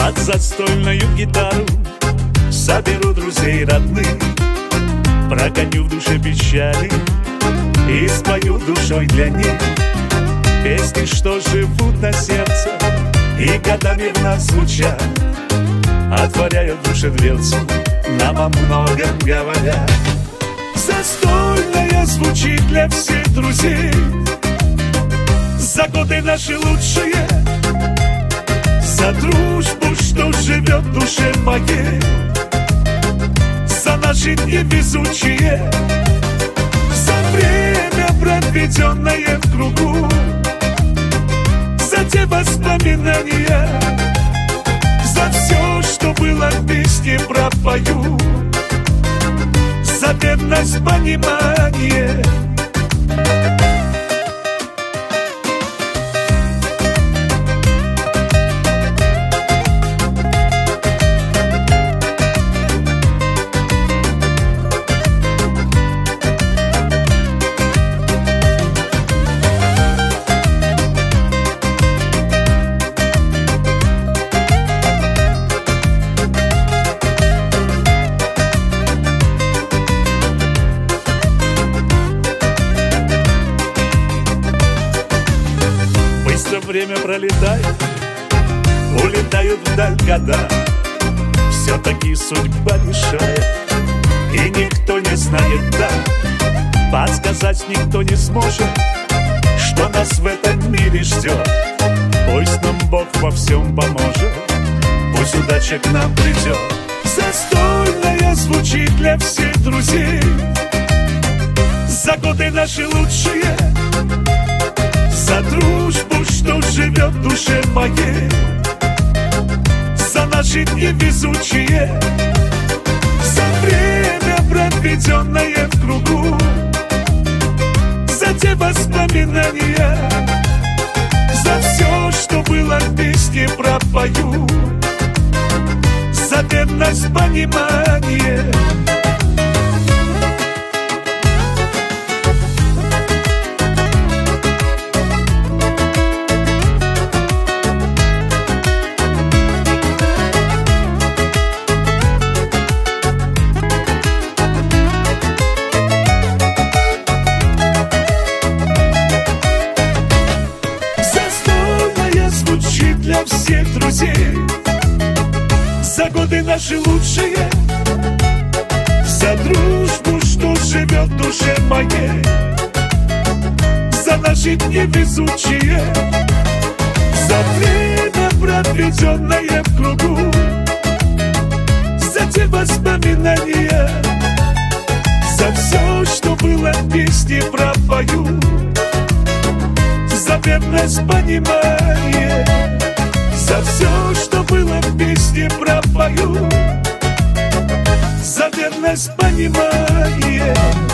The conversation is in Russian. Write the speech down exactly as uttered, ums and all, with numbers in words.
под застольную гитару соберу друзей родных, прогоню в душе печали и спою душой для них песни, что живут на сердце и годами в нас звучат, отворяя в душе дверцу, нам о многом говоря. Застольная звучит для всех друзей, за годы наши лучшие, за дружбу, что живет в душе моей, за наши невезучие, за время, проведенное в кругу, за те воспоминания, за все, что было вместе пропою, за верность, понимание. Время пролетает, улетают вдаль года, все-таки судьба решает, и никто не знает, да, подсказать никто не сможет, что нас в этом мире ждет. Пусть нам Бог во всем поможет, пусть удача к нам придет. Застольная звучит для всех друзей, за годы наши лучшие, за дружбу, что живет в душе моей, за наши невезучие, за время, проведенное в кругу, за те воспоминания, за все, что было вместе пропою, за верность, понимание. Для всех друзей, за годы наши лучшие, за дружбу, что живет в душе моей, за наши невезучие, за время, проведенное в кругу, за те воспоминания, за все, что было вместе пропою, за верность, понимание. За все, что было вместе пропою, за верность, понимание.